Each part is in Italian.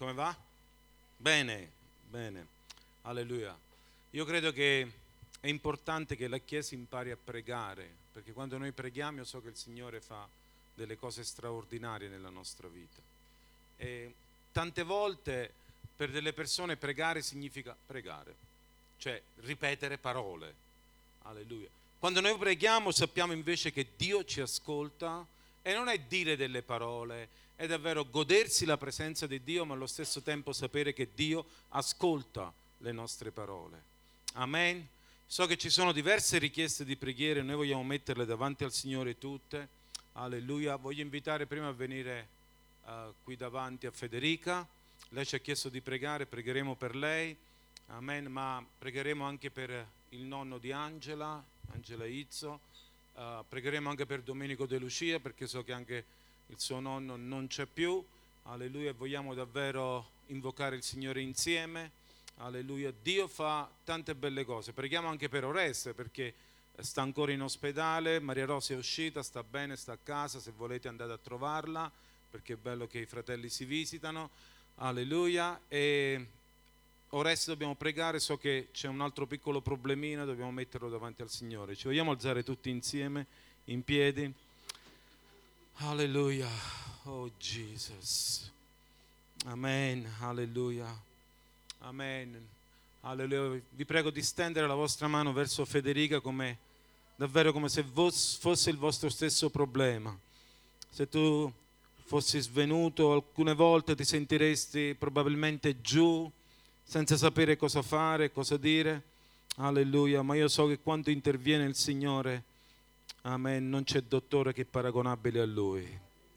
Come va? Bene, bene. Alleluia. Io credo che è importante che la Chiesa impari a pregare, perché quando noi preghiamo io so che il Signore fa delle cose straordinarie nella nostra vita. E tante volte per delle persone pregare significa pregare, cioè ripetere parole. Alleluia. Quando noi preghiamo sappiamo invece che Dio ci ascolta e non è dire delle parole, è davvero godersi la presenza di Dio, ma allo stesso tempo sapere che Dio ascolta le nostre parole. Amen. So che ci sono diverse richieste di preghiere, noi vogliamo metterle davanti al Signore tutte. Alleluia. Voglio invitare prima a venire qui davanti a Federica. Lei ci ha chiesto di pregare, pregheremo per lei. Amen. Ma pregheremo anche per il nonno di Angela Izzo. Pregheremo anche per Domenico De Lucia, perché so che anche il suo nonno non c'è più. Alleluia. Vogliamo davvero invocare il Signore insieme. Alleluia. Dio fa tante belle cose. Preghiamo anche per Oreste, perché sta ancora in ospedale. Maria Rosa è uscita, sta bene, sta a casa. Se volete andate a trovarla, perché è bello che i fratelli si visitano. Alleluia. E Oreste dobbiamo pregare. So che c'è un altro piccolo problemino, dobbiamo metterlo davanti al Signore. Ci vogliamo alzare tutti insieme in piedi? Alleluia. Oh Jesus. Amen. Alleluia. Amen. Alleluia. Vi prego di stendere la vostra mano verso Federica davvero come se fosse il vostro stesso problema. Se tu fossi svenuto alcune volte ti sentiresti probabilmente giù, senza sapere cosa fare, cosa dire. Alleluia. Ma io so che quando interviene il Signore, amen, non c'è dottore che è paragonabile a Lui.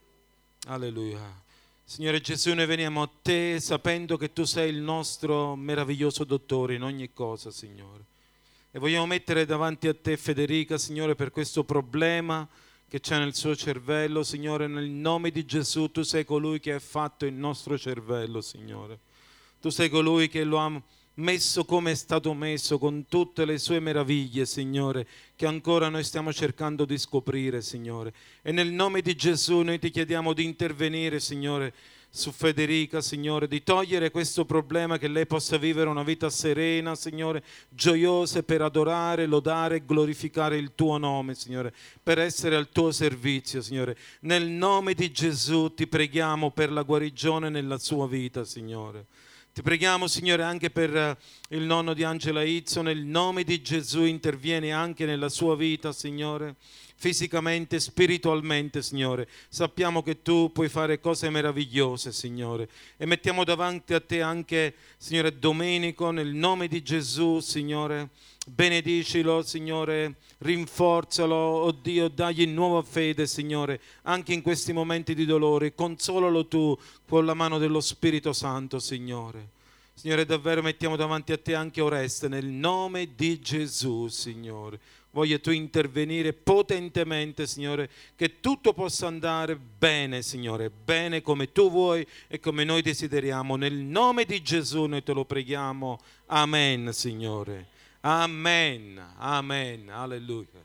Alleluia. Signore Gesù, noi veniamo a Te sapendo che Tu sei il nostro meraviglioso dottore in ogni cosa, Signore. E vogliamo mettere davanti a Te Federica, Signore, per questo problema che c'è nel suo cervello, Signore, nel nome di Gesù. Tu sei colui che ha fatto il nostro cervello, Signore. Tu sei colui che lo ha messo come è stato messo, con tutte le sue meraviglie, Signore, che ancora noi stiamo cercando di scoprire, Signore. E nel nome di Gesù noi ti chiediamo di intervenire, Signore, su Federica, Signore, di togliere questo problema, che lei possa vivere una vita serena, Signore, gioiosa, per adorare, lodare e glorificare il Tuo nome, Signore, per essere al Tuo servizio, Signore. Nel nome di Gesù ti preghiamo per la guarigione nella sua vita, Signore. Ti preghiamo, Signore, anche per il nonno di Angela Izzo. Nel nome di Gesù intervieni anche nella sua vita, Signore, fisicamente, spiritualmente, Signore. Sappiamo che Tu puoi fare cose meravigliose, Signore. E mettiamo davanti a Te anche, Signore, Domenico, nel nome di Gesù, Signore. Benedicilo, Signore, rinforzalo, oh Dio, dagli nuova fede, Signore, anche in questi momenti di dolore. Consolalo Tu con la mano dello Spirito Santo, Signore. Signore, davvero mettiamo davanti a Te anche Oreste, nel nome di Gesù, Signore. Voglia Tu intervenire potentemente, Signore, che tutto possa andare bene, Signore, bene come Tu vuoi e come noi desideriamo. Nel nome di Gesù noi Te lo preghiamo. Amen, Signore. Amen, amen, alleluia.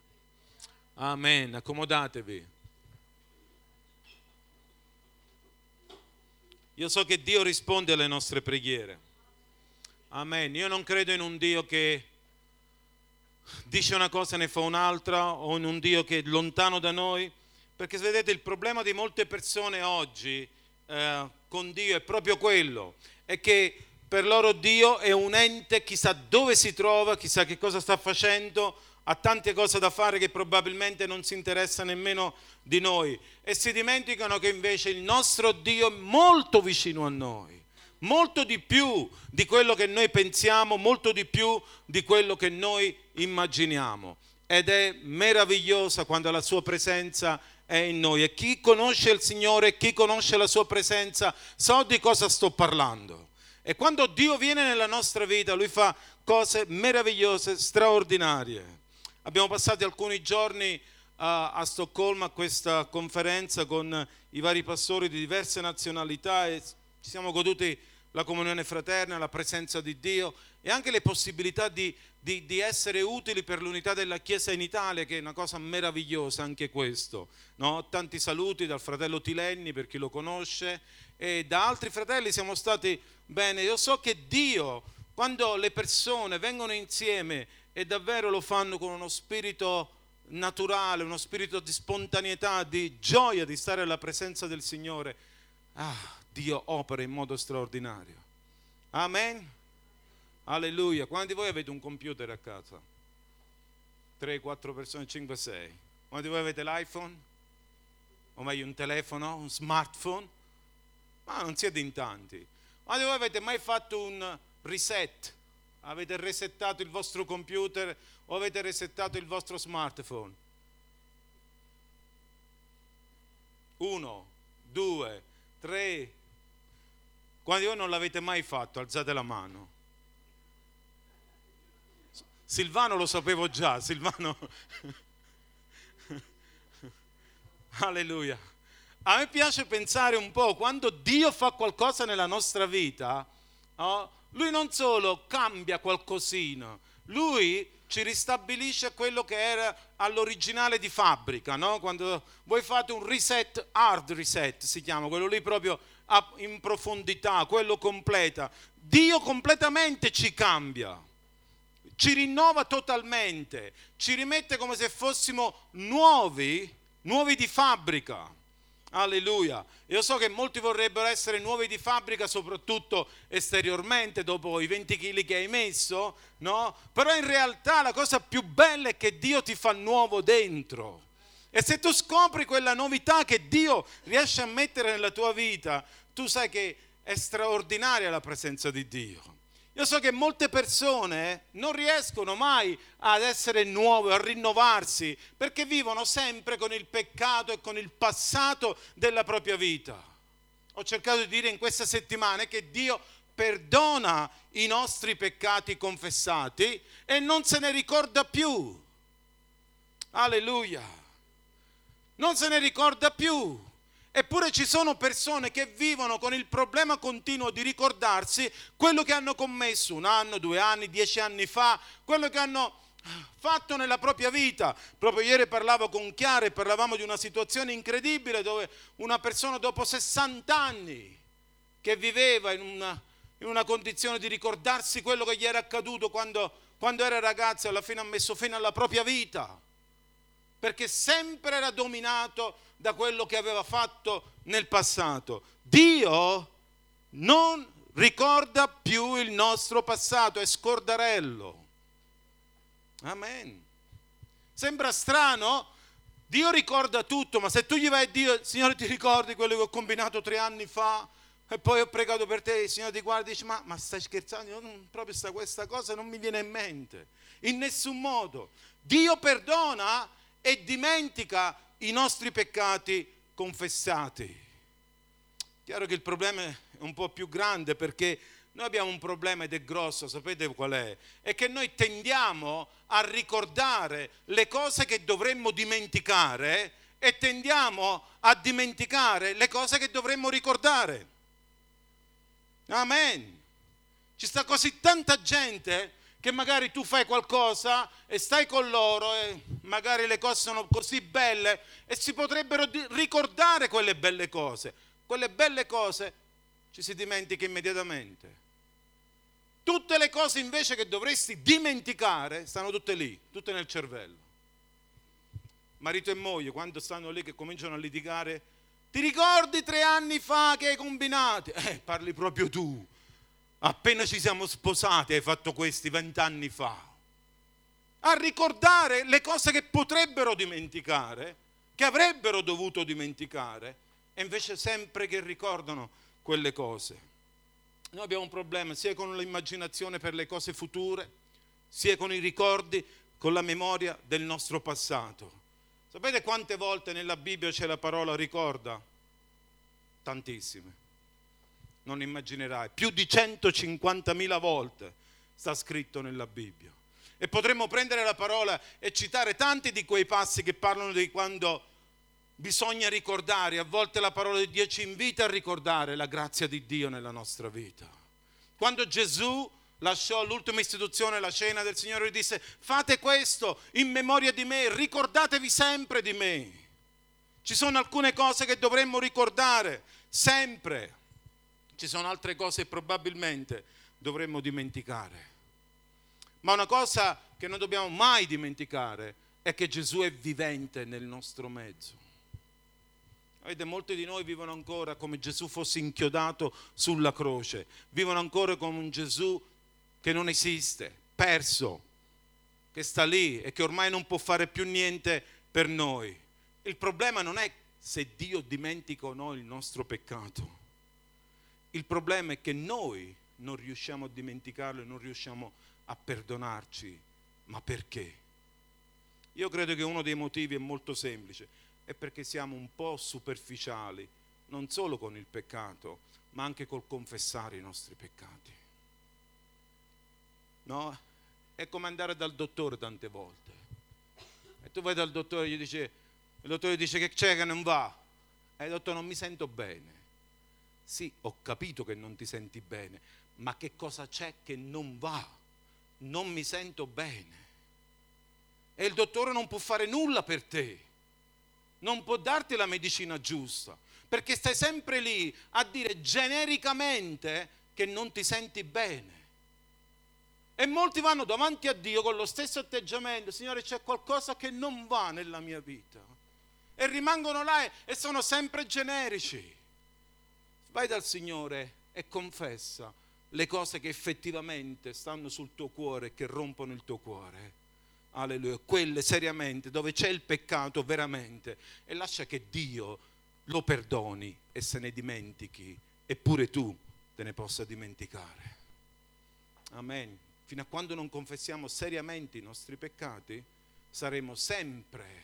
Amen, accomodatevi. Io so che Dio risponde alle nostre preghiere. Amen. Io non credo in un Dio che dice una cosa e ne fa un'altra, o in un Dio che è lontano da noi, perché vedete il problema di molte persone oggi con Dio è proprio quello, è che per loro Dio è un ente, chissà dove si trova, chissà che cosa sta facendo, ha tante cose da fare che probabilmente non si interessa nemmeno di noi, e si dimenticano che invece il nostro Dio è molto vicino a noi, molto di più di quello che noi pensiamo, molto di più di quello che noi immaginiamo, ed è meravigliosa quando la Sua presenza è in noi. E chi conosce il Signore, chi conosce la Sua presenza, sa di cosa sto parlando. E quando Dio viene nella nostra vita, Lui fa cose meravigliose, straordinarie. Abbiamo passato alcuni giorni a Stoccolma a questa conferenza con i vari pastori di diverse nazionalità e ci siamo goduti la comunione fraterna, la presenza di Dio e anche le possibilità di essere utili per l'unità della Chiesa in Italia, che è una cosa meravigliosa anche questo, no? Tanti saluti dal fratello Tilenni, per chi lo conosce, e da altri fratelli siamo stati bene. Io so che Dio, quando le persone vengono insieme e davvero lo fanno con uno spirito naturale, uno spirito di spontaneità, di gioia di stare alla presenza del Signore, Dio opera in modo straordinario. Amen. Alleluia. Quanti di voi avete un computer a casa? 3, 4 persone, 5, 6. Quanti di voi avete l'iPhone? O meglio un telefono, un smartphone? Ma non siete in tanti. Quanti di voi avete mai fatto un reset? Avete resettato il vostro computer o avete resettato il vostro smartphone? 1, 2, 3. Quanti di voi non l'avete mai fatto? Alzate la mano. Silvano lo sapevo già, Silvano. Alleluia. A me piace pensare un po', quando Dio fa qualcosa nella nostra vita, Lui non solo cambia qualcosina, Lui ci ristabilisce quello che era all'originale di fabbrica, no? Quando voi fate un reset, hard reset si chiama, quello lì proprio in profondità, quello completa. Dio completamente ci cambia, ci rinnova totalmente, ci rimette come se fossimo nuovi di fabbrica. Alleluia. Io so che molti vorrebbero essere nuovi di fabbrica, soprattutto esteriormente, dopo i 20 kg che hai messo, no? Però in realtà la cosa più bella è che Dio ti fa nuovo dentro. E se tu scopri quella novità che Dio riesce a mettere nella tua vita, tu sai che è straordinaria la presenza di Dio. Io so che molte persone non riescono mai ad essere nuove, a rinnovarsi, perché vivono sempre con il peccato e con il passato della propria vita. Ho cercato di dire in questa settimana che Dio perdona i nostri peccati confessati e non se ne ricorda più. Alleluia. Non se ne ricorda più. Eppure ci sono persone che vivono con il problema continuo di ricordarsi quello che hanno commesso 1 anno, 2 anni, 10 anni fa, quello che hanno fatto nella propria vita. Proprio ieri parlavo con Chiara e parlavamo di una situazione incredibile dove una persona dopo 60 anni che viveva in una condizione di ricordarsi quello che gli era accaduto quando era ragazzo, alla fine ha messo fine alla propria vita, perché sempre era dominato da quello che aveva fatto nel passato. Dio non ricorda più il nostro passato, è scordarello. Amen. Sembra strano? Dio ricorda tutto, ma se tu gli vai a dire: Signore, ti ricordi quello che ho combinato 3 anni fa? E poi ho pregato per te, il Signore ti guarda e dice: ma stai scherzando? Proprio questa cosa non mi viene in mente. In nessun modo. Dio perdona e dimentica i nostri peccati confessati. Chiaro che il problema è un po' più grande, perché noi abbiamo un problema ed è grosso, sapete qual è? È che noi tendiamo a ricordare le cose che dovremmo dimenticare e tendiamo a dimenticare le cose che dovremmo ricordare. Amen. Ci sta così tanta gente che magari tu fai qualcosa e stai con loro e magari le cose sono così belle e si potrebbero ricordare quelle belle cose. Quelle belle cose ci si dimentica immediatamente. Tutte le cose invece che dovresti dimenticare stanno tutte lì, tutte nel cervello. Marito e moglie, quando stanno lì che cominciano a litigare: ti ricordi 3 anni fa che hai combinato? Parli proprio tu. Appena ci siamo sposati hai fatto questi 20 anni fa. A ricordare le cose che potrebbero dimenticare, che avrebbero dovuto dimenticare, e invece sempre che ricordano quelle cose. Noi abbiamo un problema sia con l'immaginazione per le cose future, sia con i ricordi, con la memoria del nostro passato. Sapete quante volte nella Bibbia c'è la parola ricorda? Tantissime. Non immaginerai, più di 150.000 volte sta scritto nella Bibbia. E potremmo prendere la parola e citare tanti di quei passi che parlano di quando bisogna ricordare. A volte la parola di Dio ci invita a ricordare la grazia di Dio nella nostra vita. Quando Gesù lasciò l'ultima istituzione, la cena del Signore, gli disse: fate questo in memoria di me, ricordatevi sempre di me. Ci sono alcune cose che dovremmo ricordare sempre, ci sono altre cose che probabilmente dovremmo dimenticare. Ma una cosa che non dobbiamo mai dimenticare è che Gesù è vivente nel nostro mezzo. Vedete, molti di noi vivono ancora come Gesù fosse inchiodato sulla croce, vivono ancora come un Gesù che non esiste, perso, che sta lì e che ormai non può fare più niente per noi. Il problema non è se Dio dimentica o no il nostro peccato. Il problema è che noi non riusciamo a dimenticarlo e non riusciamo a perdonarci. Ma perché? Io credo che uno dei motivi è molto semplice, è perché siamo un po' superficiali, non solo con il peccato, ma anche col confessare i nostri peccati. No? È come andare dal dottore tante volte. E tu vai dal dottore e il dottore dice: che c'è che non va? E il dottore: non mi sento bene. Sì, ho capito che non ti senti bene, ma che cosa c'è che non va? Non mi sento bene. E il dottore non può fare nulla per te, non può darti la medicina giusta, perché stai sempre lì a dire genericamente che non ti senti bene. E molti vanno davanti a Dio con lo stesso atteggiamento: Signore, c'è qualcosa che non va nella mia vita, e rimangono là e sono sempre generici. Vai dal Signore e confessa le cose che effettivamente stanno sul tuo cuore e che rompono il tuo cuore. Alleluia. Quelle seriamente, dove c'è il peccato veramente, e lascia che Dio lo perdoni e se ne dimentichi, eppure tu te ne possa dimenticare. Amen. Fino a quando non confessiamo seriamente i nostri peccati, saremo sempre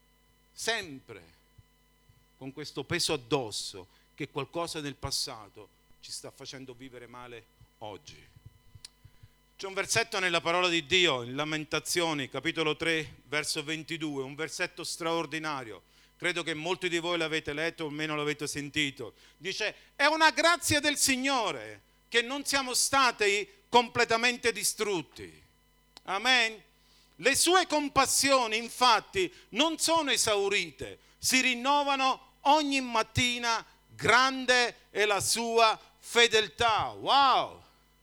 con questo peso addosso, che qualcosa del passato ci sta facendo vivere male oggi. C'è un versetto nella parola di Dio, in Lamentazioni, capitolo 3, verso 22, un versetto straordinario. Credo che molti di voi l'avete letto o almeno l'avete sentito. Dice: è una grazia del Signore che non siamo stati completamente distrutti. Amen. Le sue compassioni, infatti, non sono esaurite, si rinnovano ogni mattina. Grande è la sua fedeltà. Wow!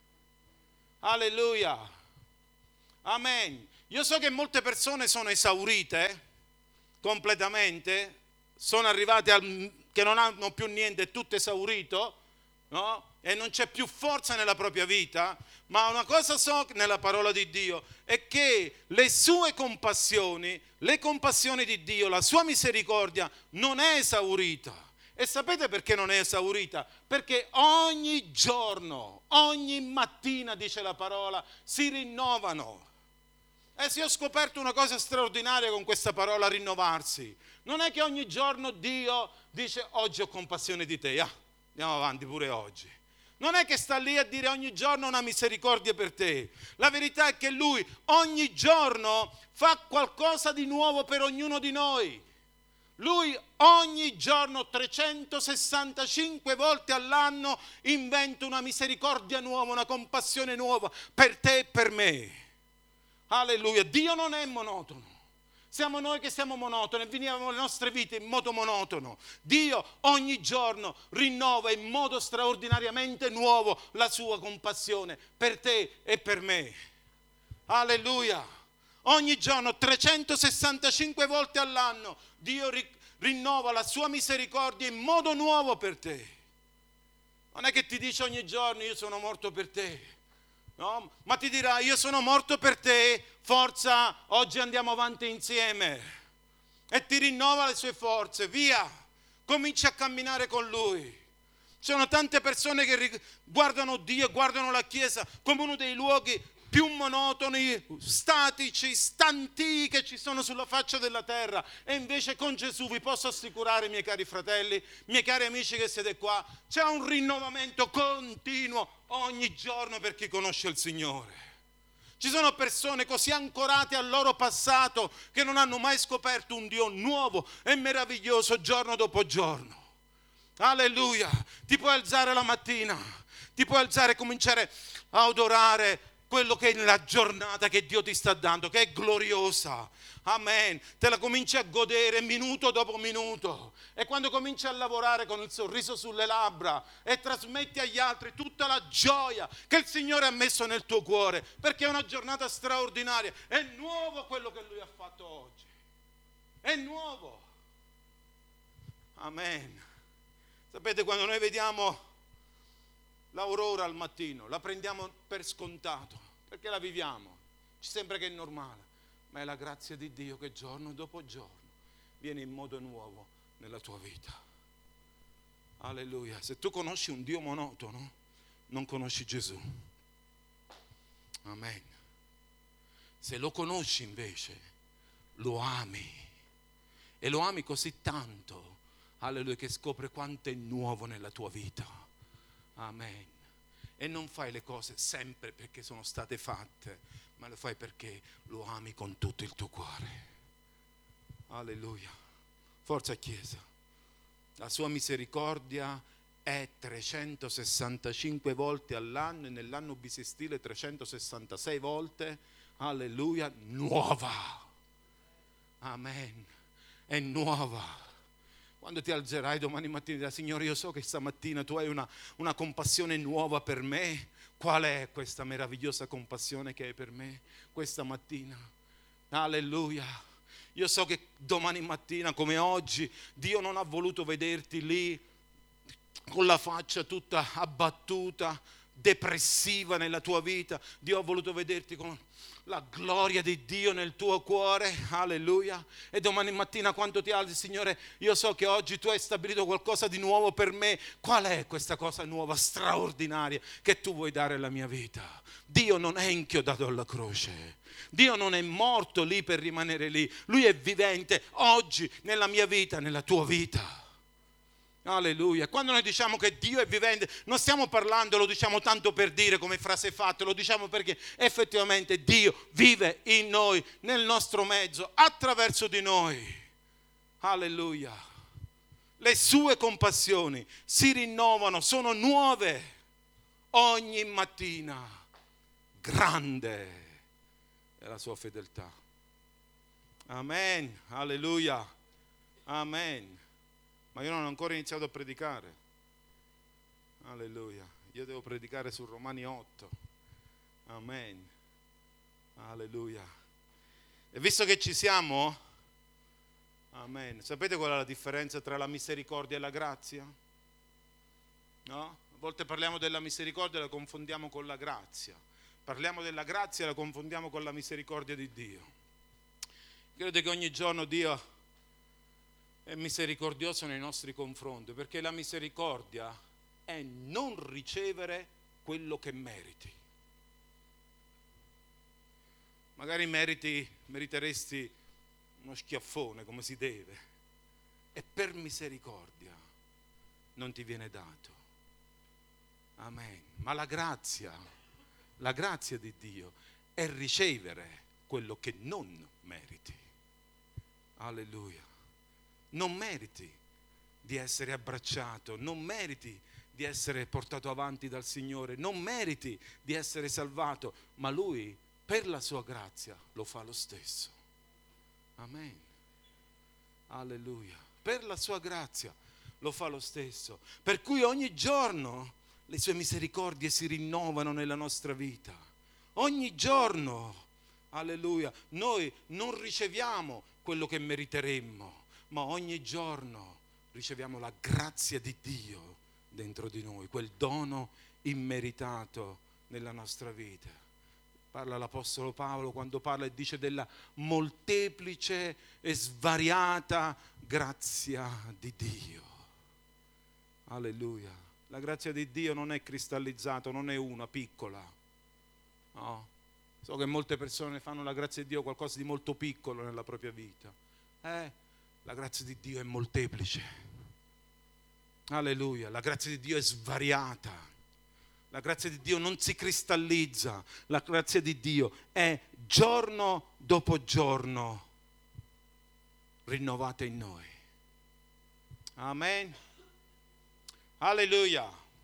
Alleluia! Amen. Io so che molte persone sono esaurite completamente, sono arrivate che non hanno più niente, è tutto esaurito, no? E non c'è più forza nella propria vita, ma una cosa so nella parola di Dio è che le sue compassioni, le compassioni di Dio, la sua misericordia non è esaurita. E sapete perché non è esaurita? Perché ogni giorno, ogni mattina, dice la parola, si rinnovano. E se ho scoperto una cosa straordinaria con questa parola rinnovarsi, non è che ogni giorno Dio dice: oggi ho compassione di te, andiamo avanti pure oggi. Non è che sta lì a dire ogni giorno una misericordia per te. La verità è che Lui ogni giorno fa qualcosa di nuovo per ognuno di noi. Lui ogni giorno, 365 volte all'anno, inventa una misericordia nuova, una compassione nuova per te e per me. Alleluia. Dio non è monotono. Siamo noi che siamo monotoni e viviamo le nostre vite in modo monotono. Dio ogni giorno rinnova in modo straordinariamente nuovo la sua compassione per te e per me. Alleluia. Ogni giorno, 365 volte all'anno, Dio rinnova la sua misericordia in modo nuovo per te. Non è che ti dice ogni giorno: io sono morto per te, no? Ma ti dirà: io sono morto per te, forza, oggi andiamo avanti insieme. E ti rinnova le sue forze, via, cominci a camminare con Lui. Ci sono tante persone che guardano Dio, guardano la Chiesa come uno dei luoghi più monotoni, statici, stantii che ci sono sulla faccia della terra. E invece con Gesù vi posso assicurare, miei cari fratelli, miei cari amici che siete qua, c'è un rinnovamento continuo ogni giorno per chi conosce il Signore. Ci sono persone così ancorate al loro passato che non hanno mai scoperto un Dio nuovo e meraviglioso giorno dopo giorno. Alleluia. Ti puoi alzare la mattina, Ti puoi alzare e cominciare a adorare quello che è la giornata che Dio ti sta dando, che è gloriosa. Amen. Te la cominci a godere minuto dopo minuto. E quando cominci a lavorare con il sorriso sulle labbra e trasmetti agli altri tutta la gioia che il Signore ha messo nel tuo cuore, perché è una giornata straordinaria. È nuovo quello che Lui ha fatto oggi. È nuovo. Amen. Sapete, quando noi vediamo l'aurora al mattino, la prendiamo per scontato, perché la viviamo, ci sembra che è normale, ma è la grazia di Dio che giorno dopo giorno viene in modo nuovo nella tua vita. Alleluia. Se tu conosci un Dio monotono, non conosci Gesù. Amen. Se lo conosci invece, lo ami, e lo ami così tanto, alleluia, che scopre quanto è nuovo nella tua vita. Amen. E non fai le cose sempre perché sono state fatte, ma le fai perché lo ami con tutto il tuo cuore. Alleluia. Forza Chiesa. La sua misericordia è 365 volte all'anno, e nell'anno bisestile 366 volte. Alleluia. Nuova. Amen. È nuova. Quando ti alzerai domani mattina e dirai: Signore, io so che stamattina tu hai una compassione nuova per me. Qual è questa meravigliosa compassione che hai per me questa mattina? Alleluia. Io so che domani mattina, come oggi, Dio non ha voluto vederti lì con la faccia tutta abbattuta, depressiva nella tua vita. Dio ha voluto vederti con la gloria di Dio nel tuo cuore. Alleluia. E domani mattina, quando ti alzi: Signore, io so che oggi tu hai stabilito qualcosa di nuovo per me. Qual è questa cosa nuova, straordinaria, che tu vuoi dare alla mia vita? Dio non è inchiodato alla croce. Dio non è morto lì per rimanere lì. Lui è vivente oggi nella mia vita, nella tua vita. Alleluia. Quando noi diciamo che Dio è vivente, non stiamo parlando, lo diciamo tanto per dire come frase fatta, lo diciamo perché effettivamente Dio vive in noi, nel nostro mezzo, attraverso di noi. Alleluia. Le sue compassioni si rinnovano, sono nuove ogni mattina. Grande è la sua fedeltà. Amen. Alleluia. Amen. Ma io non ho ancora iniziato a predicare. Alleluia. Io devo predicare su Romani 8. Amen. Alleluia. E visto che ci siamo, amen. Sapete qual è la differenza tra la misericordia e la grazia? No? A volte parliamo della misericordia e la confondiamo con la grazia. Parliamo della grazia e la confondiamo con la misericordia di Dio. Credo che ogni giorno Dio è misericordioso nei nostri confronti, perché la misericordia è non ricevere quello che meriti. Magari meriteresti uno schiaffone come si deve, e per misericordia non ti viene dato. Amen. Ma la grazia di Dio è ricevere quello che non meriti. Alleluia. Non meriti di essere abbracciato, non meriti di essere portato avanti dal Signore, non meriti di essere salvato, ma Lui per la sua grazia lo fa lo stesso. Amen. Alleluia. Per la sua grazia lo fa lo stesso. Per cui ogni giorno le sue misericordie si rinnovano nella nostra vita. Ogni giorno, alleluia, noi non riceviamo quello che meriteremmo, ma ogni giorno riceviamo la grazia di Dio dentro di noi, quel dono immeritato nella nostra vita. Parla l'Apostolo Paolo quando parla e dice della molteplice e svariata grazia di Dio. Alleluia. La grazia di Dio non è cristallizzata, non è una piccola. No? So che molte persone fanno la grazia di Dio qualcosa di molto piccolo nella propria vita. La grazia di Dio è molteplice. Alleluia. La grazia di Dio è svariata. La grazia di Dio non si cristallizza. La grazia di Dio è giorno dopo giorno rinnovata in noi. Amen. Alleluia.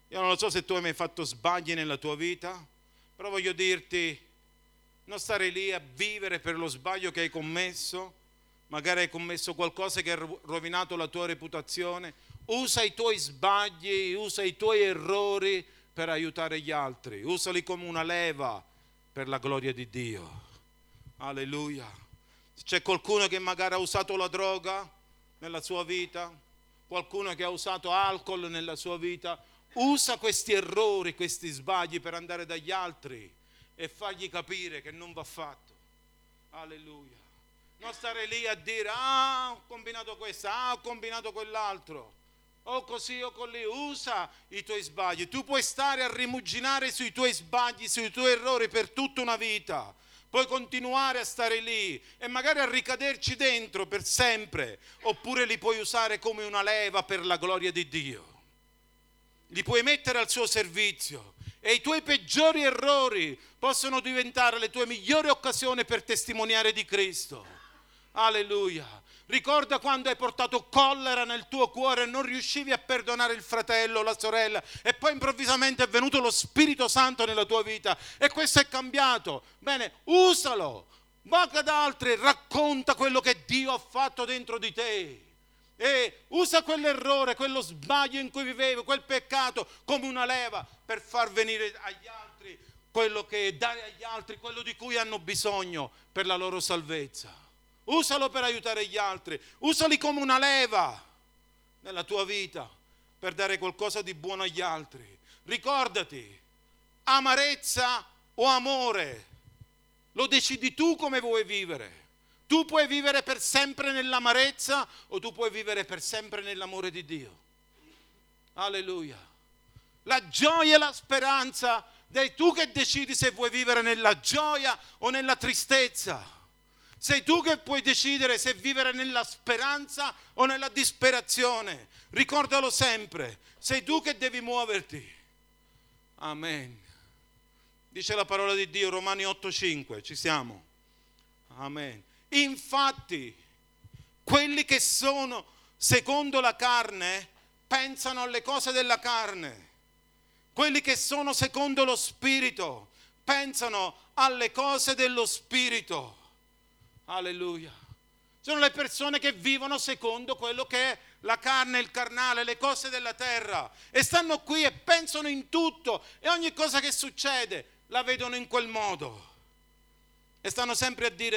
Io non lo so se tu hai mai fatto sbagli nella tua vita, però voglio dirti, non stare lì a vivere per lo sbaglio che hai commesso. Magari hai commesso qualcosa che ha rovinato la tua reputazione. Usa i tuoi sbagli, usa i tuoi errori per aiutare gli altri. Usali come una leva per la gloria di Dio. Alleluia. Se c'è qualcuno che magari ha usato la droga nella sua vita, qualcuno che ha usato alcol nella sua vita, usa questi errori, questi sbagli per andare dagli altri e fargli capire che non va fatto. Alleluia. Non stare lì a dire, ho combinato questo, ho combinato quell'altro, o così o così. Usa i tuoi sbagli. Tu puoi stare a rimuginare sui tuoi sbagli, sui tuoi errori per tutta una vita. Puoi continuare a stare lì e magari a ricaderci dentro per sempre, oppure li puoi usare come una leva per la gloria di Dio. Li puoi mettere al suo servizio e i tuoi peggiori errori possono diventare le tue migliori occasioni per testimoniare di Cristo. Alleluia. Ricorda quando hai portato collera nel tuo cuore e non riuscivi a perdonare il fratello o la sorella e poi improvvisamente è venuto lo Spirito Santo nella tua vita e questo è cambiato. Bene, usalo. Va ad altri, racconta quello che Dio ha fatto dentro di te. E usa quell'errore, quello sbaglio in cui vivevi, quel peccato come una leva per far venire agli altri quello che dare agli altri, quello di cui hanno bisogno per la loro salvezza. Usalo per aiutare gli altri, usali come una leva nella tua vita per dare qualcosa di buono agli altri. Ricordati, amarezza o amore, lo decidi tu come vuoi vivere. Tu puoi vivere per sempre nell'amarezza o tu puoi vivere per sempre nell'amore di Dio. Alleluia. La gioia e la speranza, sei tu che decidi se vuoi vivere nella gioia o nella tristezza. Sei tu che puoi decidere se vivere nella speranza o nella disperazione. Ricordalo sempre, sei tu che devi muoverti. Amen. Dice la parola di Dio, Romani 8,5, ci siamo. Amen. Infatti, quelli che sono secondo la carne pensano alle cose della carne. Quelli che sono secondo lo Spirito pensano alle cose dello Spirito. Alleluia. Sono le persone che vivono secondo quello che è la carne, il carnale, le cose della terra e stanno qui e pensano in tutto e ogni cosa che succede la vedono in quel modo e stanno sempre a dire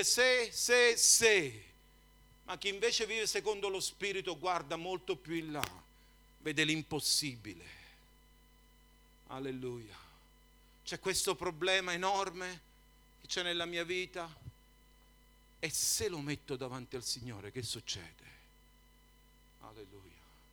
se. Ma chi invece vive secondo lo Spirito guarda molto più in là, vede l'impossibile. Alleluia. C'è questo problema enorme che c'è nella mia vita. E se lo metto davanti al Signore, che succede? Alleluia.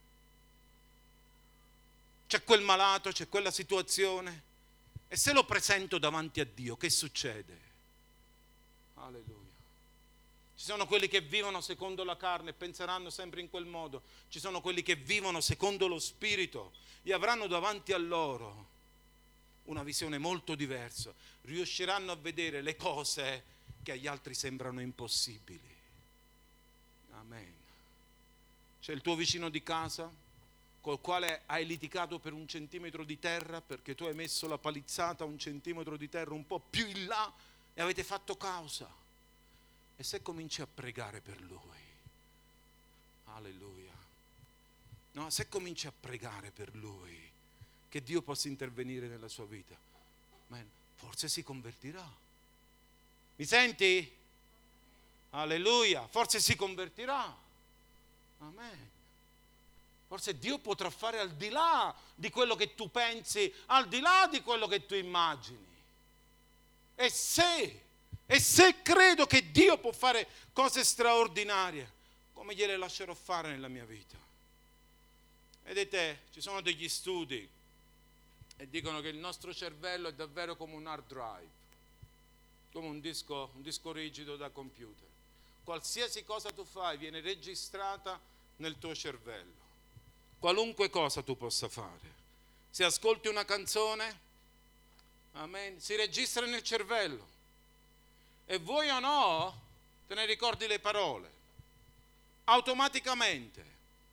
C'è quel malato, c'è quella situazione. E se lo presento davanti a Dio, che succede? Alleluia. Ci sono quelli che vivono secondo la carne e penseranno sempre in quel modo. Ci sono quelli che vivono secondo lo Spirito e avranno davanti a loro una visione molto diversa. Riusciranno a vedere le cose che agli altri sembrano impossibili. Amen. C'è il tuo vicino di casa col quale hai litigato per 1 centimetro di terra perché tu hai messo la palizzata 1 centimetro di terra un po' più in là e avete fatto causa. E se cominci a pregare per lui, alleluia, no, se cominci a pregare per lui che Dio possa intervenire nella sua vita, forse si convertirà. Mi senti? Alleluia, forse si convertirà. Amen. Forse Dio potrà fare al di là di quello che tu pensi, al di là di quello che tu immagini. E se credo che Dio può fare cose straordinarie, come gliele lascerò fare nella mia vita? Vedete, ci sono degli studi e dicono che il nostro cervello è davvero come un hard drive, come un disco rigido da computer. Qualsiasi cosa tu fai viene registrata nel tuo cervello. Qualunque cosa tu possa fare. Se ascolti una canzone, amen, si registra nel cervello. E vuoi o no, te ne ricordi le parole. Automaticamente.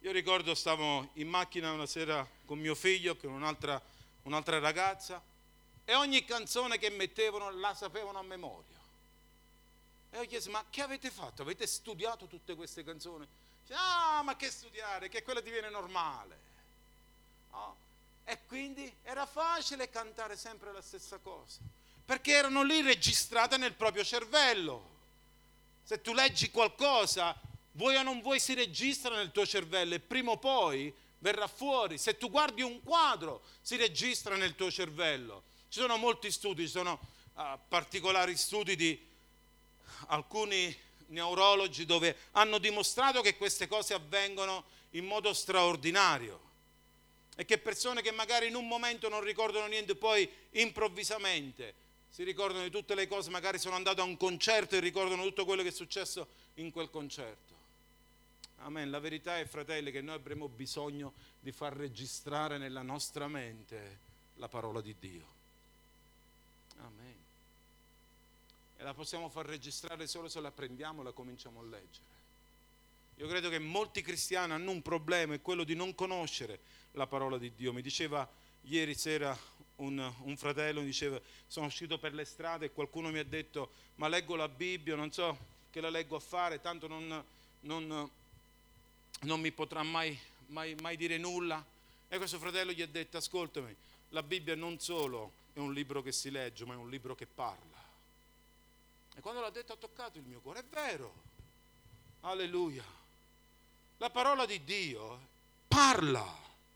Io ricordo stavo in macchina una sera con mio figlio, con un'altra ragazza, e ogni canzone che mettevano la sapevano a memoria. E io chiesi: ma che avete fatto? Avete studiato tutte queste canzoni? Dice: ah, ma che studiare, che quella diviene normale. No? E quindi era facile cantare sempre la stessa cosa, perché erano lì registrate nel proprio cervello. Se tu leggi qualcosa, vuoi o non vuoi, si registra nel tuo cervello e prima o poi verrà fuori. Se tu guardi un quadro, si registra nel tuo cervello. Ci sono molti studi, ci sono particolari studi di alcuni neurologi dove hanno dimostrato che queste cose avvengono in modo straordinario e che persone che magari in un momento non ricordano niente, poi improvvisamente si ricordano di tutte le cose, magari sono andato a un concerto e ricordano tutto quello che è successo in quel concerto. Amen. La verità è, fratelli, che noi avremo bisogno di far registrare nella nostra mente la parola di Dio. Amen. E la possiamo far registrare solo se la prendiamo e la cominciamo a leggere. Io credo che molti cristiani hanno un problema, è quello di non conoscere la parola di Dio. Mi diceva ieri sera un fratello, mi diceva: sono uscito per le strade e qualcuno mi ha detto: ma leggo la Bibbia, non so che la leggo a fare, tanto non mi potrà mai dire nulla. E questo fratello gli ha detto: ascoltami, la Bibbia non solo è un libro che si legge, ma è un libro che parla. E quando l'ha detto ha toccato il mio cuore. È vero, alleluia. La parola di Dio parla.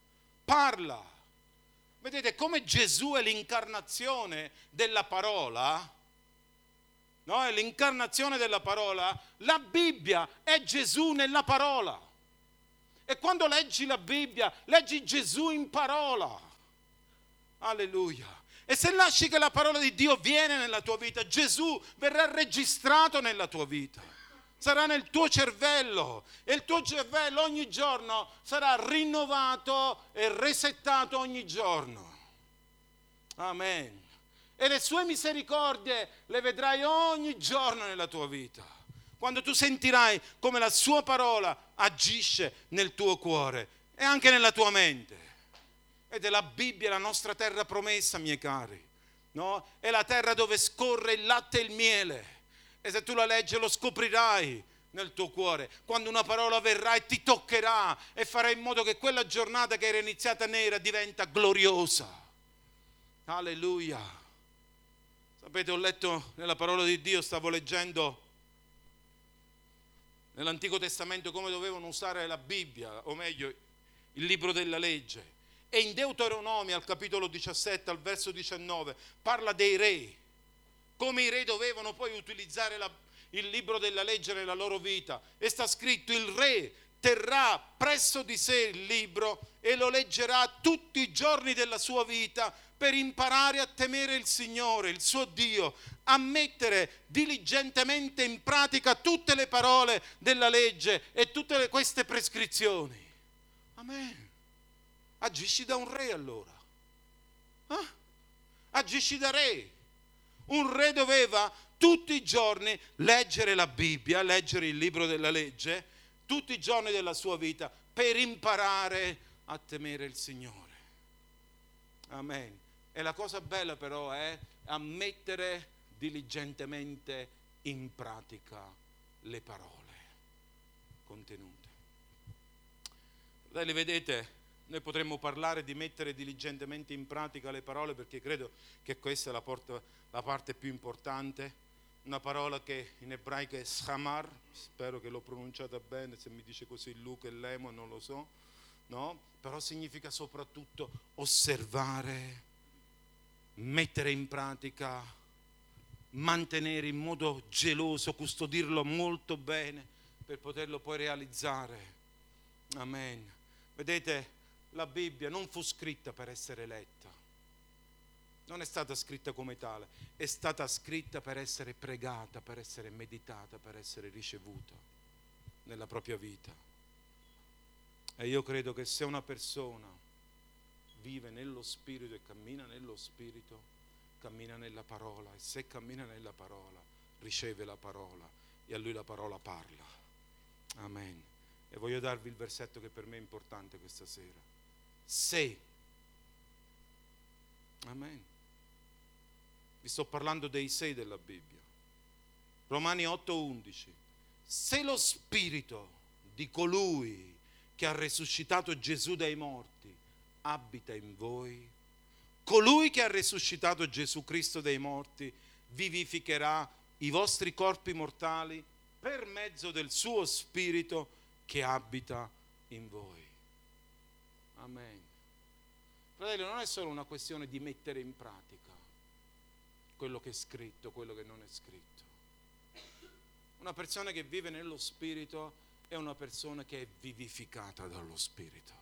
Vedete come Gesù è l'incarnazione della parola, no? È l'incarnazione della parola. La Bibbia è Gesù nella parola. E quando leggi la Bibbia, leggi Gesù in parola. Alleluia. E se lasci che la parola di Dio viene nella tua vita, Gesù verrà registrato nella tua vita. Sarà nel tuo cervello e il tuo cervello ogni giorno sarà rinnovato e resettato ogni giorno. Amen. E le sue misericordie le vedrai ogni giorno nella tua vita. Quando tu sentirai come la sua parola agisce nel tuo cuore e anche nella tua mente. Ed è la Bibbia la nostra terra promessa, miei cari, no? È la terra dove scorre il latte e il miele. E se tu la leggi lo scoprirai nel tuo cuore. Quando una parola verrà e ti toccherà e farai in modo che quella giornata che era iniziata nera diventa gloriosa. Alleluia. Sapete, ho letto nella parola di Dio, stavo leggendo nell'Antico Testamento come dovevano usare la Bibbia, o meglio il libro della legge. E in Deuteronomio al capitolo 17 al verso 19 parla dei re, come i re dovevano poi utilizzare il libro della legge nella loro vita. E sta scritto: il re terrà presso di sé il libro e lo leggerà tutti i giorni della sua vita per imparare a temere il Signore, il suo Dio, a mettere diligentemente in pratica tutte le parole della legge e tutte queste prescrizioni. Amen. Agisci da un re allora. Agisci da re. Un re doveva tutti i giorni leggere la Bibbia, leggere il libro della legge, tutti i giorni della sua vita, per imparare a temere il Signore. Amen. E la cosa bella però è a mettere diligentemente in pratica le parole contenute. Fratelli, vedete, noi potremmo parlare di mettere diligentemente in pratica le parole, perché credo che questa è la parte più importante. Una parola che in ebraico è schamar, spero che l'ho pronunciata bene, se mi dice così Luca e Lemo non lo so, no? Però significa soprattutto osservare, mettere in pratica, mantenere in modo geloso, custodirlo molto bene per poterlo poi realizzare. Amen. Vedete, la Bibbia non fu scritta per essere letta, non è stata scritta come tale, è stata scritta per essere pregata, per essere meditata, per essere ricevuta nella propria vita. E io credo che se una persona vive nello Spirito e cammina nello Spirito, cammina nella parola, e se cammina nella parola, riceve la parola e a lui la parola parla. Amen. E voglio darvi il versetto che per me è importante questa sera. Se. Amen. Vi sto parlando dei se della Bibbia. Romani 8:11. Se lo spirito di colui che ha resuscitato Gesù dai morti abita in voi, colui che ha resuscitato Gesù Cristo dai morti vivificherà i vostri corpi mortali per mezzo del suo spirito che abita in voi. Amen. Fratelli, non è solo una questione di mettere in pratica quello che è scritto, quello che non è scritto. Una persona che vive nello Spirito è una persona che è vivificata dallo Spirito.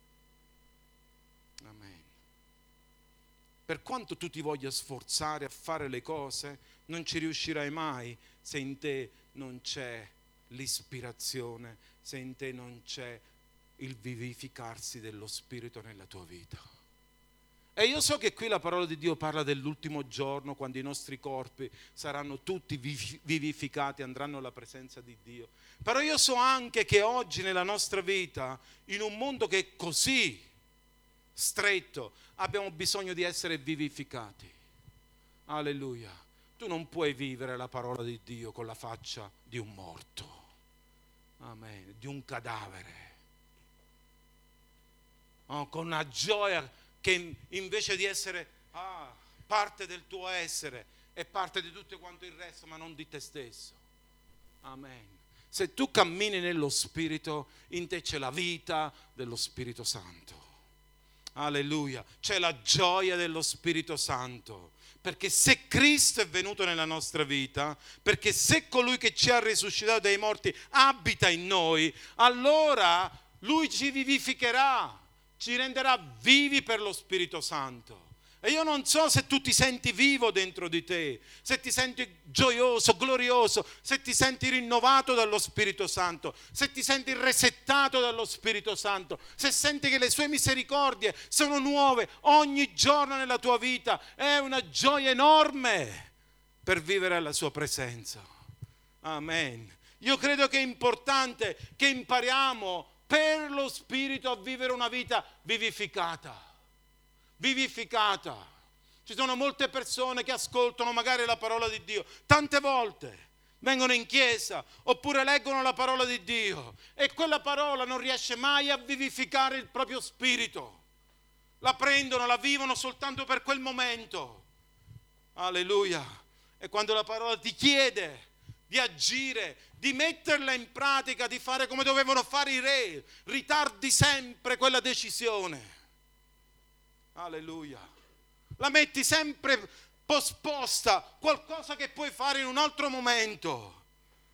Amen. Per quanto tu ti voglia sforzare a fare le cose, non ci riuscirai mai se in te non c'è l'ispirazione, se in te non c'è il vivificarsi dello Spirito nella tua vita. E io so che qui la parola di Dio parla dell'ultimo giorno, quando i nostri corpi saranno tutti vivificati, andranno alla presenza di Dio. Però io so anche che oggi nella nostra vita, in un mondo che è così stretto, abbiamo bisogno di essere vivificati. Alleluia. Tu non puoi vivere la parola di Dio con la faccia di un morto. Amen. Di un cadavere. Oh, con una gioia che invece di essere parte del tuo essere, è parte di tutto quanto il resto, ma non di te stesso. Amen. Se tu cammini nello Spirito, in te c'è la vita dello Spirito Santo. Alleluia. C'è la gioia dello Spirito Santo. Perché se Cristo è venuto nella nostra vita, perché se colui che ci ha risuscitato dai morti abita in noi, allora Lui ci vivificherà, ci renderà vivi per lo Spirito Santo. E io non so se tu ti senti vivo dentro di te, se ti senti gioioso, glorioso, se ti senti rinnovato dallo Spirito Santo, se ti senti resettato dallo Spirito Santo, se senti che le sue misericordie sono nuove ogni giorno nella tua vita. È una gioia enorme per vivere alla sua presenza. Amen. Io credo che è importante che impariamo per lo Spirito a vivere una vita vivificata. Vivificata. Ci sono molte persone che ascoltano magari la parola di Dio, tante volte vengono in chiesa oppure leggono la parola di Dio e quella parola non riesce mai a vivificare il proprio spirito. La prendono, la vivono soltanto per quel momento. Alleluia. E quando la parola ti chiede di agire, di metterla in pratica, di fare come dovevano fare i re, ritardi sempre quella decisione. Alleluia. La metti sempre posposta, qualcosa che puoi fare in un altro momento.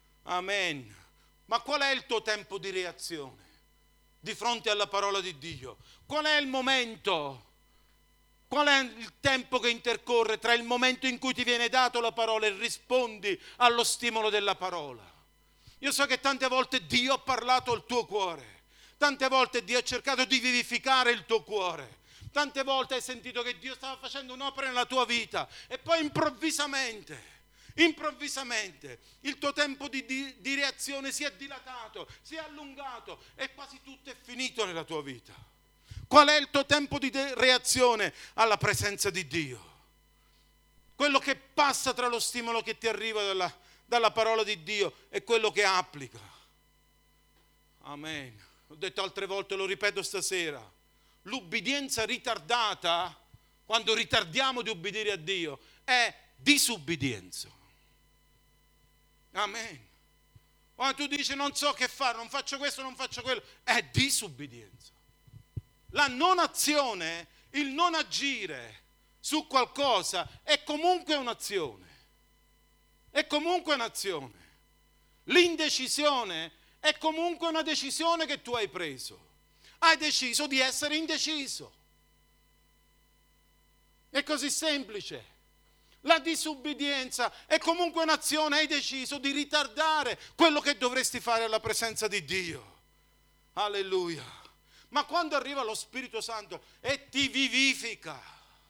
Amen. Ma qual è il tuo tempo di reazione di fronte alla parola di Dio? Qual è il momento? Qual è il tempo che intercorre tra il momento in cui ti viene dato la parola e rispondi allo stimolo della parola? Io so che tante volte Dio ha parlato al tuo cuore, tante volte Dio ha cercato di vivificare il tuo cuore. Tante volte hai sentito che Dio stava facendo un'opera nella tua vita e poi improvvisamente il tuo tempo di reazione si è dilatato, si è allungato e quasi tutto è finito nella tua vita. Qual è il tuo tempo di reazione alla presenza di Dio? Quello che passa tra lo stimolo che ti arriva dalla parola di Dio e quello che applica. Amen. Ho detto altre volte, lo ripeto stasera. L'ubbidienza ritardata, quando ritardiamo di obbedire a Dio, è disubbidienza. Amen. Quando tu dici non so che fare, non faccio questo, non faccio quello, è disubbidienza. La non azione, il non agire su qualcosa è comunque un'azione. È comunque un'azione. L'indecisione è comunque una decisione che tu hai preso. Hai deciso di essere indeciso. È così semplice. La disubbidienza è comunque un'azione, hai deciso di ritardare quello che dovresti fare alla presenza di Dio. Alleluia. Ma quando arriva lo Spirito Santo e ti vivifica,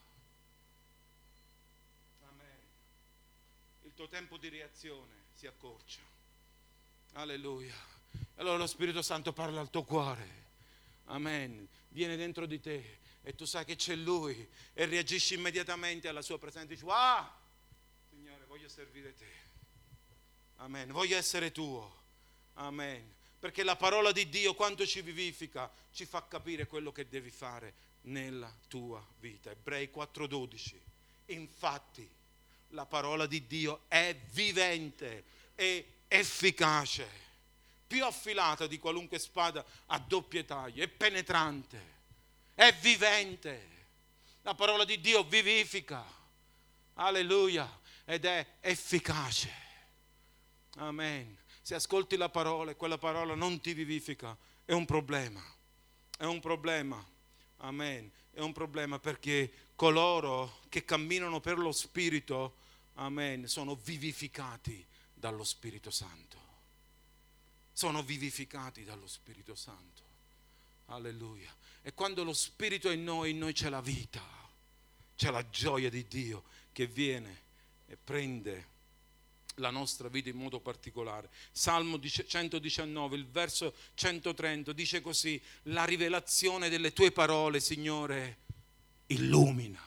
amen, il tuo tempo di reazione si accorcia. Alleluia. Allora lo Spirito Santo parla al tuo cuore. Amen. Viene dentro di te e tu sai che c'è Lui e reagisci immediatamente alla sua presenza. Dici: ah, Signore, voglio servire te. Amen. Voglio essere tuo. Amen. Perché la parola di Dio, quando ci vivifica, ci fa capire quello che devi fare nella tua vita. Ebrei 4:12. Infatti la parola di Dio è vivente e efficace, più affilata di qualunque spada a doppie taglie, è penetrante, è vivente. La parola di Dio vivifica, alleluia, ed è efficace. Amen. Se ascolti la parola e quella parola non ti vivifica, è un problema. È un problema. Amen. È un problema, perché coloro che camminano per lo Spirito, amen, sono vivificati dallo Spirito Santo. Sono vivificati dallo Spirito Santo. Alleluia. E quando lo Spirito è in noi c'è la vita, c'è la gioia di Dio che viene e prende la nostra vita in modo particolare. Salmo 119, il verso 130 dice così: la rivelazione delle tue parole, Signore, illumina,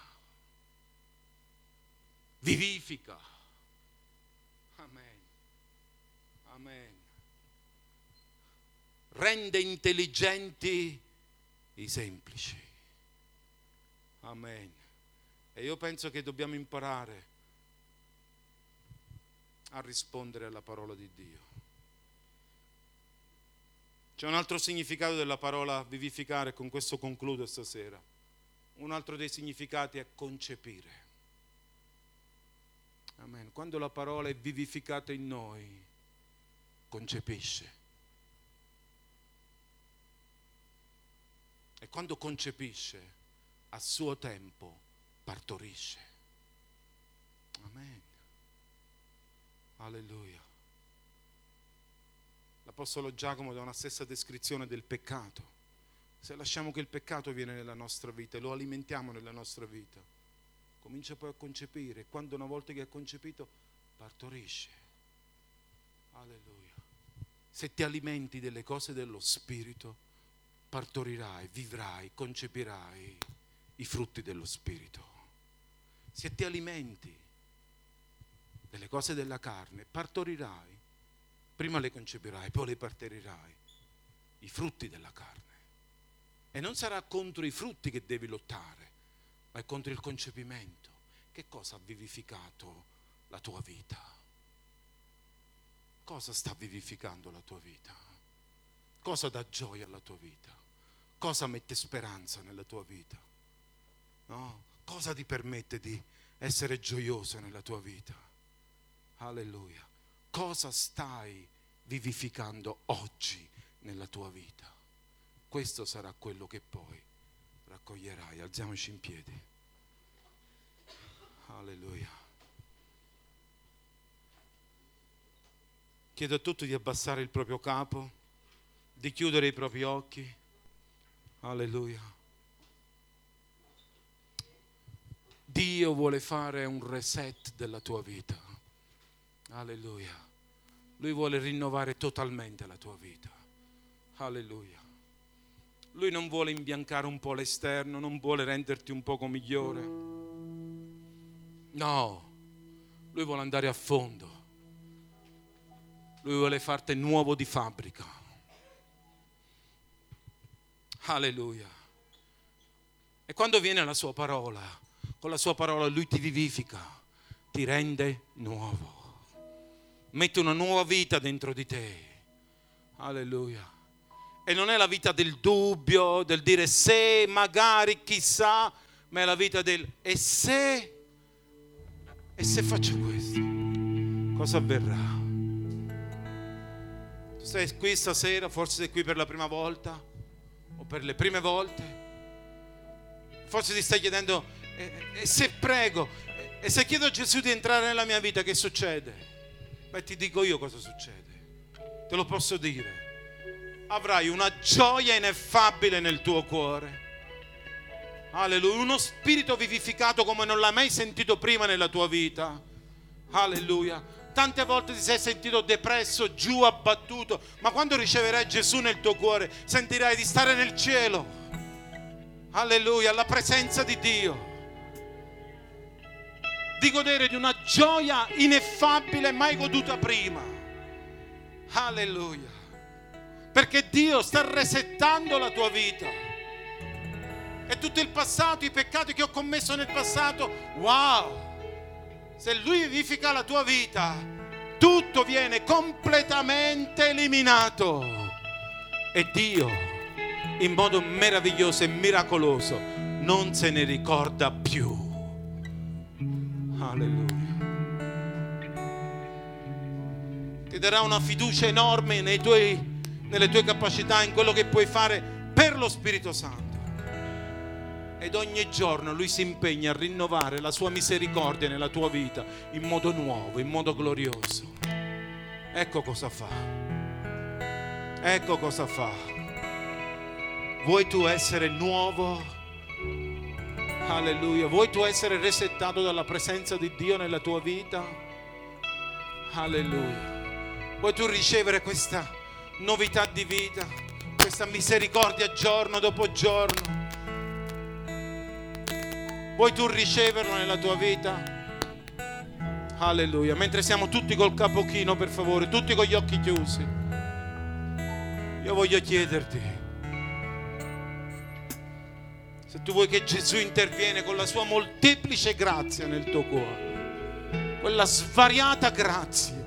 vivifica. Amen. Amen. Rende intelligenti i semplici. Amen. E io penso che dobbiamo imparare a rispondere alla parola di Dio. C'è un altro significato della parola vivificare, con questo concludo stasera. Un altro dei significati è concepire. Amen. Quando la parola è vivificata in noi, concepisce. E quando concepisce, a suo tempo partorisce. Amen. Alleluia. L'Apostolo Giacomo dà una stessa descrizione del peccato. Se lasciamo che il peccato viene nella nostra vita e lo alimentiamo nella nostra vita, comincia poi a concepire. Quando una volta che è concepito, partorisce. Alleluia. Se ti alimenti delle cose dello Spirito, partorirai, vivrai, concepirai i frutti dello Spirito. Se ti alimenti delle cose della carne, partorirai, prima le concepirai, poi le partorirai, i frutti della carne. E non sarà contro i frutti che devi lottare, ma è contro il concepimento. Che cosa ha vivificato la tua vita? Cosa sta vivificando la tua vita? Cosa dà gioia alla tua vita? Cosa mette speranza nella tua vita? No? Cosa ti permette di essere gioioso nella tua vita? Alleluia. Cosa stai vivificando oggi nella tua vita? Questo sarà quello che poi raccoglierai. Alziamoci in piedi. Alleluia. Chiedo a tutti di abbassare il proprio capo, di chiudere i propri occhi. Alleluia. Dio vuole fare un reset della tua vita. Alleluia. Lui vuole rinnovare totalmente la tua vita. Alleluia. Lui non vuole imbiancare un po' l'esterno, non vuole renderti un poco migliore. No. Lui vuole andare a fondo. Lui vuole farti nuovo di fabbrica. Alleluia. E quando viene la sua parola, con la sua parola Lui ti vivifica, ti rende nuovo. Mette una nuova vita dentro di te. Alleluia. E non è la vita del dubbio, del dire se, magari, chissà, ma è la vita del e se faccio questo, cosa avverrà? Tu sei qui stasera, forse sei qui per la prima volta o per le prime volte. Forse ti stai chiedendo e se prego e se chiedo a Gesù di entrare nella mia vita, che succede? Beh, ti dico io cosa succede. Te lo posso dire. Avrai una gioia ineffabile nel tuo cuore. Alleluia. Uno spirito vivificato come non l'hai mai sentito prima nella tua vita. Alleluia. tante volte ti sei sentito depresso, giù, abbattuto, ma quando riceverai Gesù nel tuo cuore sentirai di stare nel cielo. Alleluia, alla presenza di Dio, di godere di una gioia ineffabile mai goduta prima. Alleluia, perché Dio sta resettando la tua vita. E tutto il passato, i peccati che ho commesso nel passato, wow, se Lui vivifica la tua vita, tutto viene completamente eliminato e Dio, in modo meraviglioso e miracoloso, non se ne ricorda più. Alleluia. Ti darà una fiducia enorme nelle tue capacità, in quello che puoi fare per lo Spirito Santo. Ed ogni giorno Lui si impegna a rinnovare la sua misericordia nella tua vita in modo nuovo, in modo glorioso. Ecco cosa fa. Ecco cosa fa. Vuoi tu essere nuovo? Alleluia. Vuoi tu essere resettato dalla presenza di Dio nella tua vita? Alleluia. Vuoi tu ricevere questa novità di vita, questa misericordia giorno dopo giorno? Vuoi tu riceverlo nella tua vita? Alleluia. Mentre siamo tutti col capo chino, per favore, tutti con gli occhi chiusi, io voglio chiederti, se tu vuoi che Gesù interviene con la sua molteplice grazia nel tuo cuore, quella svariata grazia,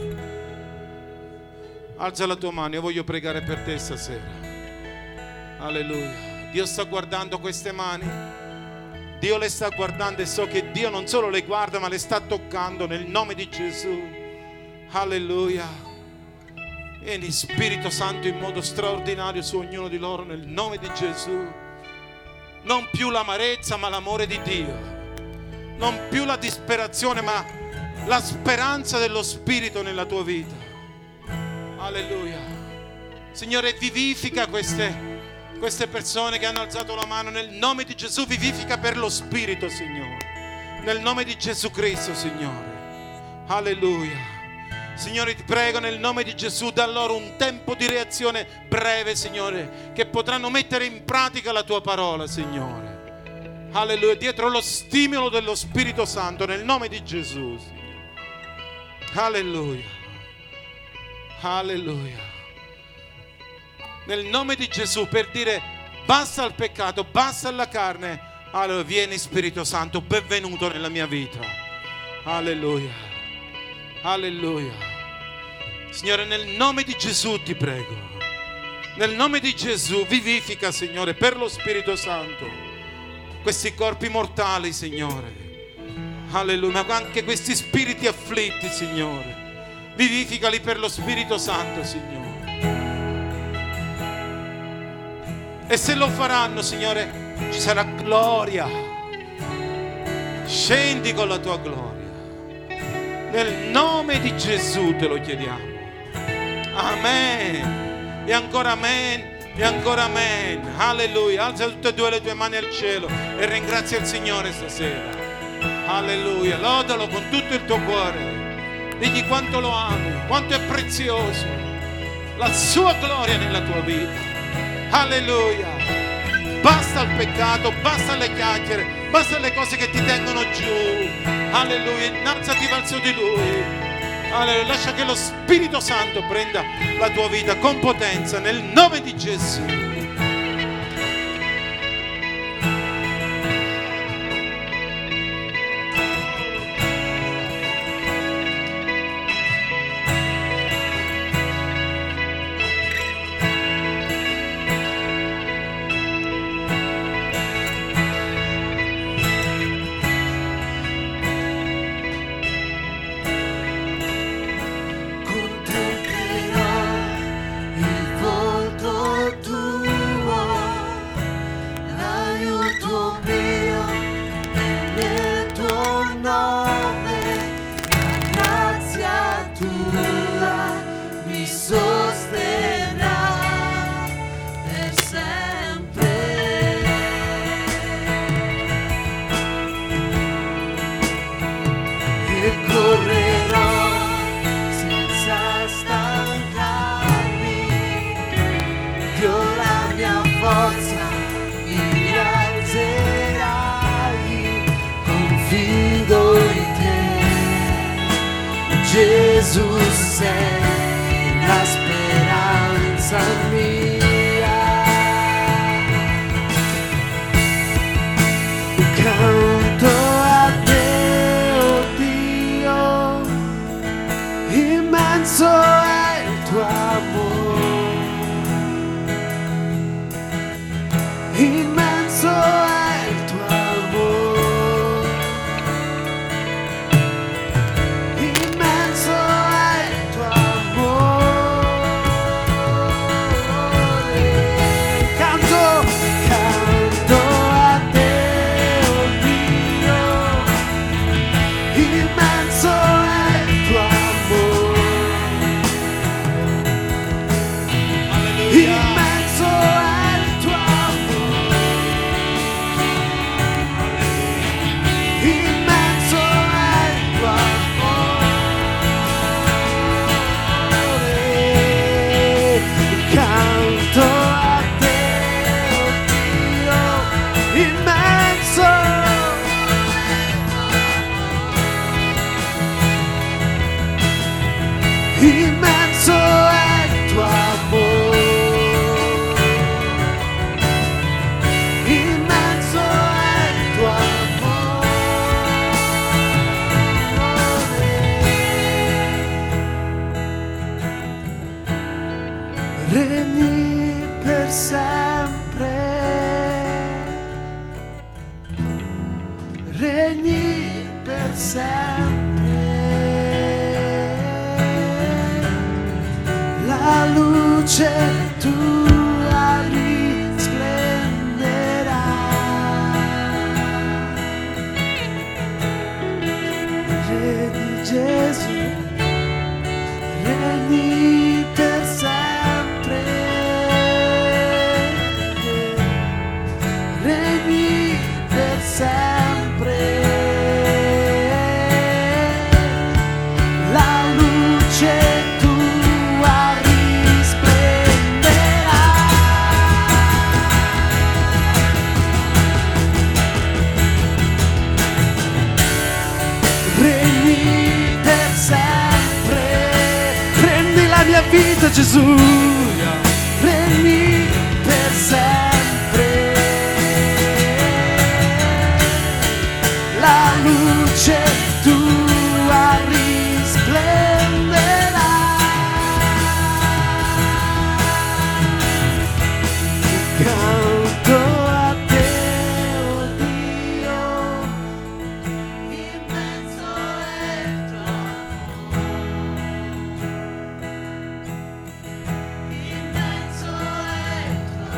alza la tua mano, io voglio pregare per te stasera. Alleluia. Dio sta guardando queste mani. Dio le sta guardando e so che Dio non solo le guarda ma le sta toccando nel nome di Gesù. Alleluia. Vieni Spirito Santo in modo straordinario su ognuno di loro nel nome di Gesù. Non più l'amarezza ma l'amore di Dio. Non più la disperazione ma la speranza dello Spirito nella tua vita. Alleluia. Signore, vivifica queste persone che hanno alzato la mano nel nome di Gesù. Vivifica per lo Spirito, Signore, nel nome di Gesù Cristo, Signore. Alleluia. Signore, ti prego nel nome di Gesù, da loro un tempo di reazione breve, Signore, che potranno mettere in pratica la tua parola, Signore. Alleluia. Dietro lo stimolo dello Spirito Santo nel nome di Gesù, Signore. Alleluia. Alleluia. Nel nome di Gesù, per dire basta al peccato, basta alla carne. Allora vieni Spirito Santo, benvenuto nella mia vita. Alleluia. Alleluia. Signore, nel nome di Gesù ti prego, nel nome di Gesù vivifica, Signore, per lo Spirito Santo questi corpi mortali, Signore. Alleluia. Ma anche questi spiriti afflitti, Signore, vivificali per lo Spirito Santo, Signore. E se lo faranno, Signore, ci sarà gloria. Scendi con la tua gloria. Nel nome di Gesù te lo chiediamo. Amen. E ancora amen. E ancora amen. Alleluia. Alza tutte e due le tue mani al cielo e ringrazia il Signore stasera. Alleluia. Lodalo con tutto il tuo cuore. Digli quanto lo ami, quanto è prezioso la sua gloria nella tua vita. Alleluia. Basta il peccato, basta le chiacchiere, basta le cose che ti tengono giù. Alleluia. Innalzati verso di Lui. Alleluia. Lascia che lo Spirito Santo prenda la tua vita con potenza nel nome di Gesù. Contemplerò il volto tuo. Gesù sei la speranza mia. Canto a te, oh Dio, immenso è il tuo amore, immenso è il tuo amore, immenso è il tuo amore. Canto a te, oh Dio, immenso è il tuo amore, immenso è il tuo amore, immenso è il tuo amore. Canto a te, oh Dio, immenso, immenso è il tuo amore, immenso è il tuo amore. Regni per sempre, regni per sempre, la luce tua risplenderà. Regni Gesù, regni per sempre, regni per sempre, la luce tua risplenderà. Regni per sempre, prendi la mia vita Gesù, regni per sempre, la luce tua risplenderà. Canto a te, oh Dio, immenso è il tuo amore, immenso è il tuo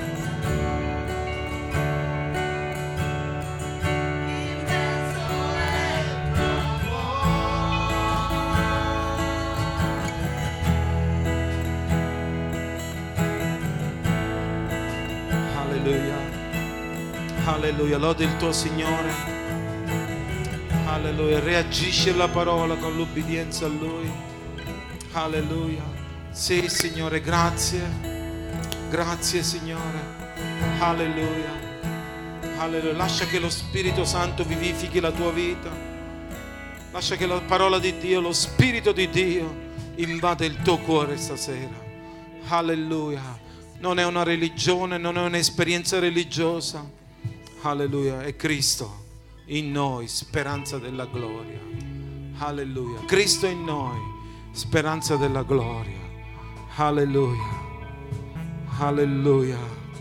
Alleluia. Alleluia. Lode il tuo Signore. Alleluia. Reagisci alla parola con l'ubbidienza a Lui. Alleluia. Sì, Signore, grazie. Grazie, Signore. Alleluia. Alleluia. Lascia che lo Spirito Santo vivifichi la tua vita. Lascia che la parola di Dio, lo Spirito di Dio invada il tuo cuore stasera. Alleluia. Non è una religione, non è un'esperienza religiosa. Alleluia. È Cristo in noi, speranza della gloria. Alleluia. Cristo in noi, speranza della gloria. Alleluia. Alleluia.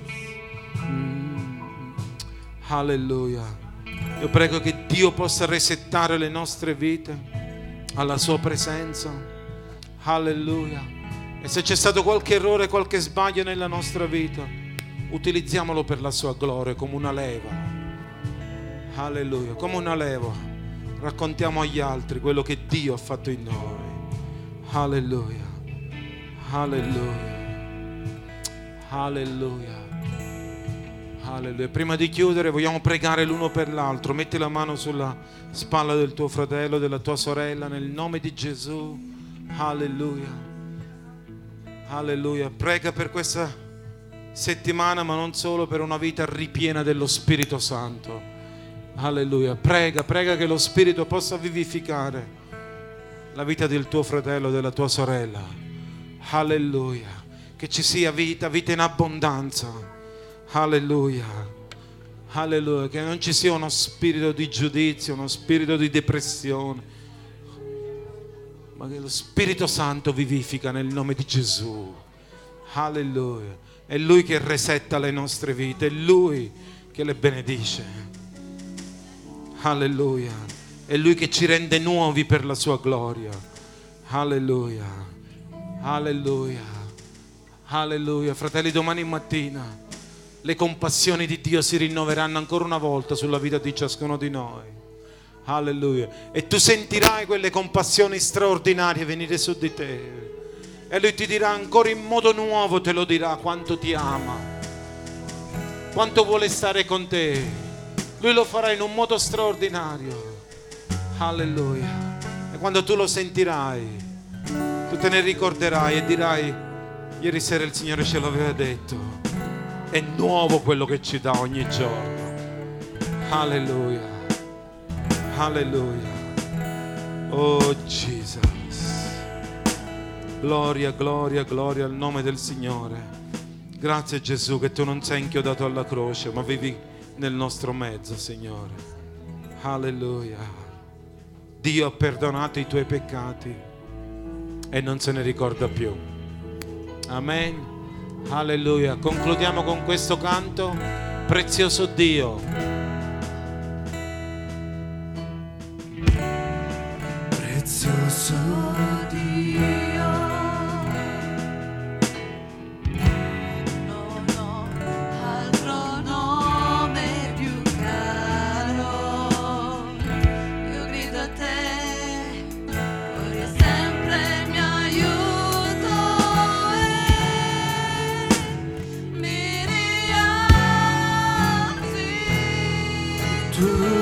Alleluia. Io prego che Dio possa resettare le nostre vite alla sua presenza. Alleluia. E se c'è stato qualche errore, qualche sbaglio nella nostra vita, utilizziamolo per la sua gloria come una leva. Alleluia, come una leva. Raccontiamo agli altri quello che Dio ha fatto in noi. Alleluia. Alleluia. Alleluia. Alleluia. Prima di chiudere vogliamo pregare l'uno per l'altro. Metti la mano sulla spalla del tuo fratello, della tua sorella, nel nome di Gesù. Alleluia. Alleluia. Prega per questa settimana, ma non solo, per una vita ripiena dello Spirito Santo. Alleluia. Prega che lo Spirito possa vivificare la vita del tuo fratello, della tua sorella. Alleluia. Che ci sia vita in abbondanza. Alleluia. Alleluia. Che non ci sia uno spirito di giudizio, uno spirito di depressione, ma che lo Spirito Santo vivifica nel nome di Gesù. Alleluia. È Lui che resetta le nostre vite, è Lui che le benedice. Alleluia. È Lui che ci rende nuovi per la sua gloria. Alleluia. Alleluia. Alleluia. Fratelli, domani mattina le compassioni di Dio si rinnoveranno ancora una volta sulla vita di ciascuno di noi. Alleluia. E tu sentirai quelle compassioni straordinarie venire su di te. E Lui ti dirà ancora in modo nuovo, te lo dirà, quanto ti ama, quanto vuole stare con te. Lui lo farà in un modo straordinario. Alleluia. E quando tu lo sentirai, tu te ne ricorderai e dirai: ieri sera il Signore ce l'aveva detto, è nuovo quello che ci dà ogni giorno. Alleluia. Alleluia. Oh Jesus. Gloria, gloria, gloria al nome del Signore. Grazie Gesù che tu non sei inchiodato alla croce, ma vivi nel nostro mezzo, Signore. Alleluia. Dio ha perdonato i tuoi peccati e non se ne ricorda più. Amen. Alleluia. Concludiamo con questo canto. Prezioso Dio. Prezioso Dio. Tu